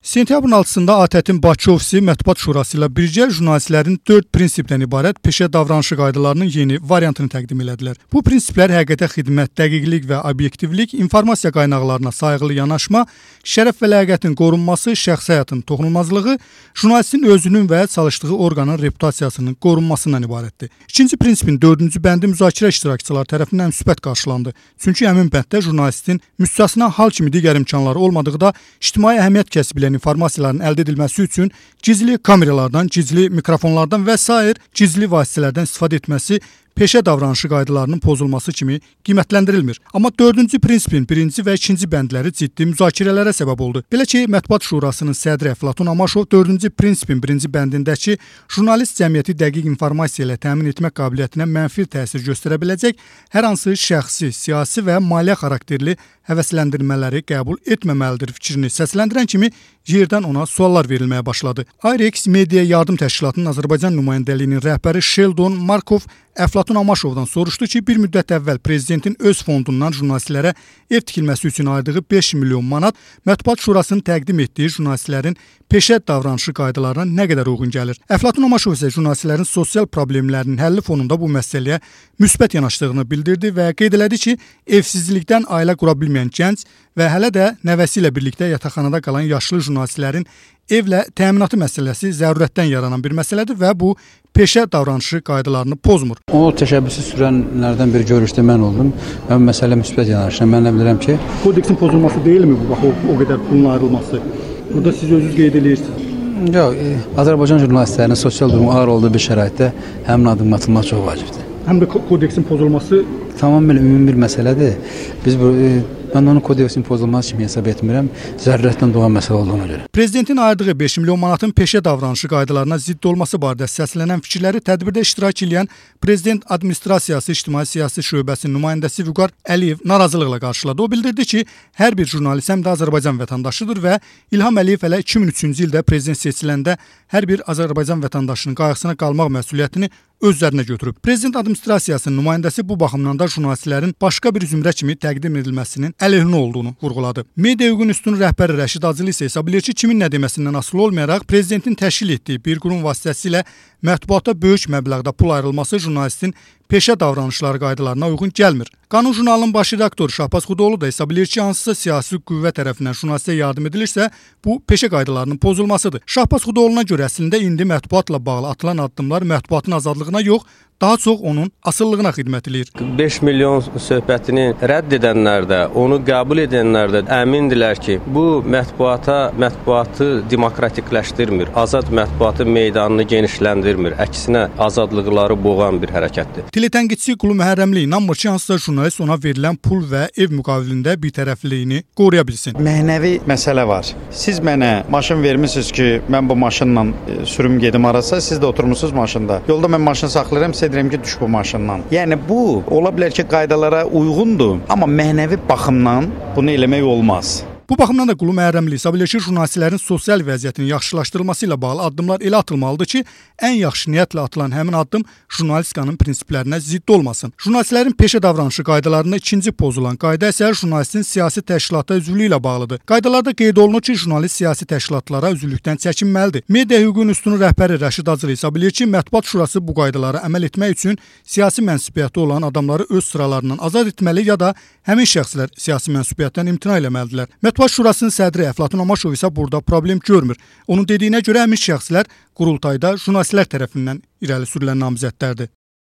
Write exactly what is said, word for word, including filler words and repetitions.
Sentyabrın altısında ATƏT-in Bakı ofisi Mətbuat Şurası ilə birgə jurnalistlərin dörd prinsipdən ibarət peşə davranışı qaydalarının yeni variantını təqdim elədilər. Bu prinsiplər həqiqətə xidmət, dəqiqlik və obyektivlik, informasiya qaynaqlarına sayğılı yanaşma, şərəf və ləyaqətin qorunması, şəxsi həyatın toxunulmazlığı, jurnalistin özünün və çalışdığı orqanın reputasiyasının qorunmasından ibarətdir. İkinci prinsipin dördüncü bəndi müzakirə iştirakçıları tərəfindən müsbət qarşılandı. Çünki həmin bənddə jurnalistin müstəsna hal kimi digər imkanları olmadıqda ictimai əhəmiyyət kəsb edən informasiyaların əldə edilməsi üçün gizli kameralardan, gizli mikrofonlardan və sair gizli vasitələrdən istifadə etməsi peşə davranışı qaydalarının pozulması kimi qiymətləndirilmir. Amma dördüncü prinsipin birinci və ikinci bəndləri ciddi müzakirələrə səbəb oldu. Belə ki, Mətbuat Şurasının sədri Əflatun Amaşov dördüncü prinsipin birinci bəndindəki jurnalist cəmiyyəti dəqiq informasiya ilə təmin etmək qabiliyyətinə mənfi təsir göstərə biləcək hər hansı şəxsi, siyasi və maliyyə xarakterli həvəsləndirmələri qəbul etməməlidir fikrini səsləndirən kimi yerdən ona suallar verilməyə başladı. IREX Media Yardım Təşkilatının Azərbaycan nümayəndəliyinin rəhbəri Sheldon Markov Əflatun Amaşovdan soruşdu ki, bir müddət əvvəl prezidentin öz fondundan jurnalistlərə ev tikilməsi üçün ayırdığı beş milyon manat Mətbuat Şurasının təqdim etdiyi jurnalistlərin peşə davranışı qaydalarına nə qədər uyğun gəlir. Əflatun Amaşov isə jurnalistlərin sosial problemlərinin həlli fonunda bu məsələyə müsbət yanaşdığını bildirdi və qeyd elədi ki, evsizlikdən ailə qura bilməyən gənc və hələ də nəvəsi ilə birlikdə yataqxanada qalan yaşlı jurnalistlərin evlə təminatı məsələsi zərurətdən yaranan bir məsələdir və bu peşə davranışı qaydalarını pozmur. O təşəbbüsü sürənlərdən bir görüşdə mən oldum. Mən məsələ müsbət yanaşıram. Mən nə bilirəm ki, kodeksin pozulması deyilmi bu? Bax o, o qədər pulun ayrılması. Burada siz özünüz qeyd edirsiniz. Yox, e, Azərbaycan jurnalistlərinin sosial durumu ağır olduğu bir şəraitdə həmin addım atılmaq çox vacibdir. Həm də kodeksin pozulması tamamilə ümumi bir məsələdir. Biz bu e, Mən onun kodeksin pozulması kimi hesab etmirəm, zərurətdən doğan məsələ olduğuna görə. Prezidentin ayırdığı beş milyon manatın peşə davranışı qaydalarına zidd olması barədə səslənən fikirləri tədbirdə iştirak edən Prezident Administrasiyası İctimai Siyasi Şöbəsinin nümayəndəsi Vüqar Əliyev narazılıqla qarşıladı. O bildirdi ki, hər bir jurnalist həm də Azərbaycan vətəndaşıdır və İlham Əliyev hələ iki min üçüncü ildə prezident seçiləndə hər bir Azərbaycan vətəndaşının qayğısına qalmaq məsuliyyətini özlərinə götürüb. Prezident Administrasiyasının nümayəndəsi bu baxımdan da jurnalistlərin başqa bir zümrə kimi təqdim edilməsinin əleyhinə olduğunu vurğuladı. Media Hüququnun üstün rəhbəri Rəşid Acılı isə hesab edir ki, kimin nə deməsindən asılı olmayaraq prezidentin təşkil etdiyi bir qurum vasitəsilə mətbuata böyük məbləğdə pul ayrılması jurnalistin peşə davranışları qaydalarına uyğun gəlmir. Qanun jurnalının baş redaktoru Şahbaz Xudoğlu da hesab edir ki, hansısa siyasi qüvvə tərəfindən jurnalistə yardım edilirsə, bu peşə qaydalarının pozulmasıdır. Şahbaz Xudoğlu'na görə əslində indi mətbuatla bağlı atılan addımlar mətbuatın azadlığına yox, daha çox onun asıllığına xidmət edir. beş milyon söhbətini rədd edənlər də, onu qəbul edənlər də əmindirlər ki, bu mətbuata, mətbuatı demokratikləşdirmir, azad mətbuatın meydanını genişləndirmir, əksinə azadlıqları boğan bir hərəkətdir. Teletənqidçi Qulu Məhərrəmli inanmır ki, hansısa jurnalist ona verilən pul və ev müqavilində bir tərəfliyini qoruya bilsin. Mənəvi məsələ var. Siz mənə maşın vermisiniz ki, mən bu maşınla sürüm gedim arasa, siz də oturmuşsunuz maşında. Yolda mən maşını saxlayıram, edirəm ki, düş bu maşından. Yəni bu ola bilər ki, qaydalara uyğundur, amma mənəvi baxımdan bunu eləmək olmaz. Bu baxımdan da Qulu Məhərrəmli hesab edir ki, jurnalistlərin sosial vəziyyətinin yaxşılaşdırılması ilə bağlı addımlar elə atılmalıdır ki, ən yaxşı niyyətlə atılan həmin addım jurnalistikanın prinsiplərinə zidd olmasın. Jurnalistlərin peşə davranışı qaydalarında ikinci pozulan qayda isə jurnalistin siyasi təşkilata üzvlüyü ilə bağlıdır. Qaydalarda qeyd olunur ki, jurnalist siyasi təşkilatlara üzvlükdən çəkinməlidir. Media Hüququnun üstün rəhbəri Rəşid Acılı hesab edir ki, Mətbuat Şurası bu qaydalara əməl etmək üçün siyasi mənsubiyyəti olan adamları öz sıralarından azad etməli ya da həmin şəxslər siyasi mənsubiyyətdən imtina eləməlidirlər. Mətbuat Şurasının sədri Əflatun Amaşov isə burada problem görmür. Onun dediyinə görə həmin şəxslər qurultayda jurnalistlər tərəfindən irəli sürülən namizədlərdir.